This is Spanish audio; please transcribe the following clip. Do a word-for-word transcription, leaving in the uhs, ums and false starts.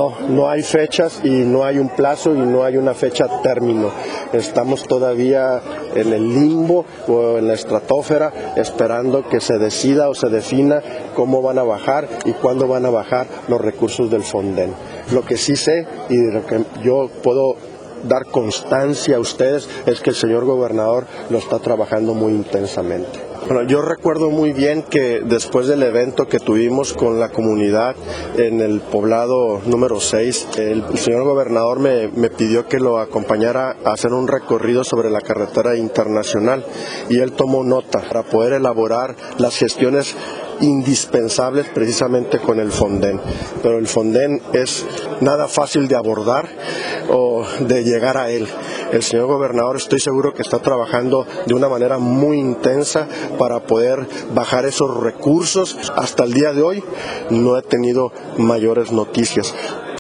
No, no hay fechas y no hay un plazo y no hay una fecha término. Estamos todavía en el limbo o en la estratosfera esperando que se decida o se defina cómo van a bajar y cuándo van a bajar los recursos del Fonden. Lo que sí sé y lo que yo puedo dar constancia a ustedes es que el señor gobernador lo está trabajando muy intensamente. Bueno, yo recuerdo muy bien que después del evento que tuvimos con la comunidad en el poblado número seis, el, el señor gobernador me, me pidió que lo acompañara a hacer un recorrido sobre la carretera internacional y él tomó nota para poder elaborar las gestiones indispensables precisamente con el Fonden. Pero el Fonden es nada fácil de abordar o de llegar a él. El señor gobernador estoy seguro que está trabajando de una manera muy intensa para poder bajar esos recursos. Hasta el día de hoy no he tenido mayores noticias,